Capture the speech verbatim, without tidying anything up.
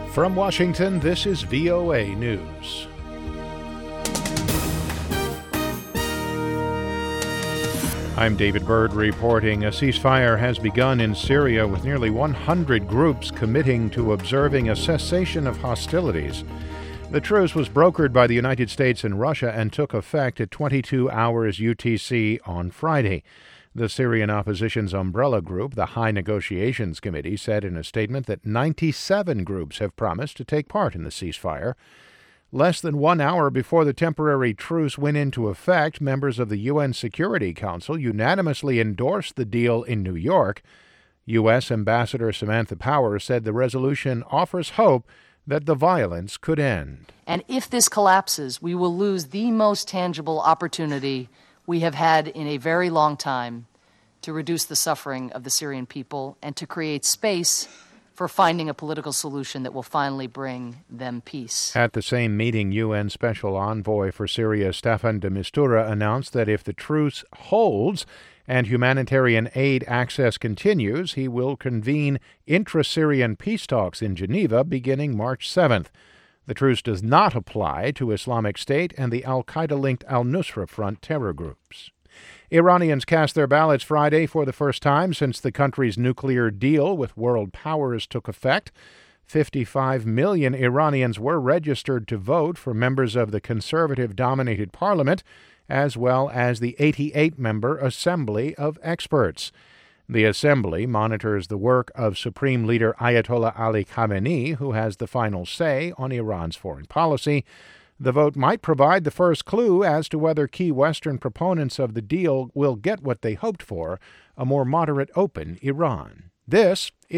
From Washington, this is V O A News. I'm David Byrd reporting. A ceasefire has begun in Syria with nearly one hundred groups committing to observing a cessation of hostilities. The truce was brokered by the United States and Russia and took effect at twenty-two hours U T C on Friday. The Syrian opposition's umbrella group, the High Negotiations Committee, said in a statement that ninety-seven groups have promised to take part in the ceasefire. Less than one hour before the temporary truce went into effect, members of the U N Security Council unanimously endorsed the deal in New York. U S. Ambassador Samantha Power said the resolution offers hope that the violence could end. And if this collapses, we will lose the most tangible opportunity we have had in a very long time to reduce the suffering of the Syrian people and to create space for finding a political solution that will finally bring them peace. At the same meeting, U N Special Envoy for Syria Staffan de Mistura announced that if the truce holds and humanitarian aid access continues, he will convene intra-Syrian peace talks in Geneva beginning March seventh. The truce does not apply to Islamic State and the al-Qaeda-linked al-Nusra Front terror groups. Iranians cast their ballots Friday for the first time since the country's nuclear deal with world powers took effect. fifty-five million Iranians were registered to vote for members of the conservative-dominated parliament, as well as the eighty-eight member Assembly of Experts. The assembly monitors the work of Supreme Leader Ayatollah Ali Khamenei, who has the final say on Iran's foreign policy. The vote might provide the first clue as to whether key Western proponents of the deal will get what they hoped for, a more moderate, open Iran. This